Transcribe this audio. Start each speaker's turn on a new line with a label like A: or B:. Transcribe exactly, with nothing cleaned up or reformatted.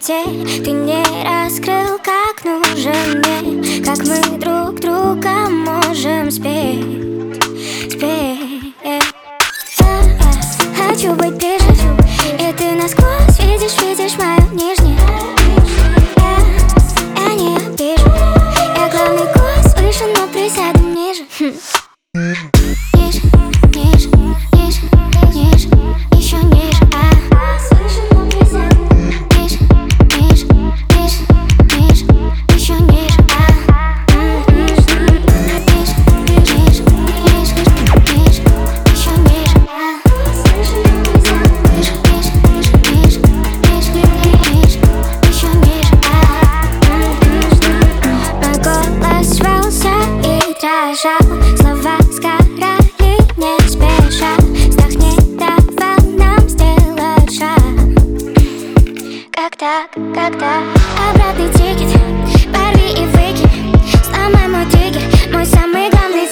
A: темноте ты не раскрыл, как нужен мне, как мы друг друга можем спеть, спеть. Я хочу быть ближе, и ты насквозь видишь, видишь мою нижнюю. Я, я не обижу, я главный гость, выше, но присяду ниже. Ниже, ниже, ниже, ниже, еще ниже, а слышу, но присяду. Ниже, ниже, ниже, ниже, еще ниже, а ниже, ниже, ниже, ниже, ниже, еще ниже, а слышу, но присяду. Ниже, ниже, ниже, ниже, ниже, еще ниже, а мой голос рвался и дрожал, слова сгорали не спеша. Страх не давал нам сделать шаг. Как так, когда обратный тикет, порви и выкинь, сломай мой триггер, мой самый главный